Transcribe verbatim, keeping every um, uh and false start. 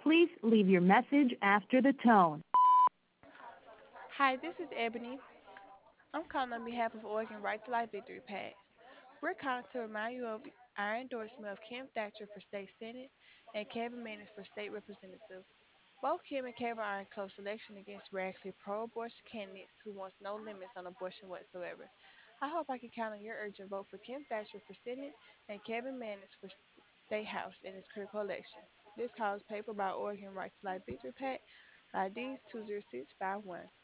Please leave your message after the tone. Hi, this is Ebony. I'm calling on behalf of Oregon Right to Life Victory PAC. We're calling to remind you of our endorsement of Kim Thatcher for state senate and Kevin Manning for state representative. Both Kim and Kevin are in close election against radically pro-abortion candidates who wants no limits on abortion whatsoever. I hope I can count on your urgent vote for Kim Thatcher for Senate and Kevin Manning for State House in this critical election. This call is paid for by Oregon Right to Life Victory PAC, I D two zero six five one.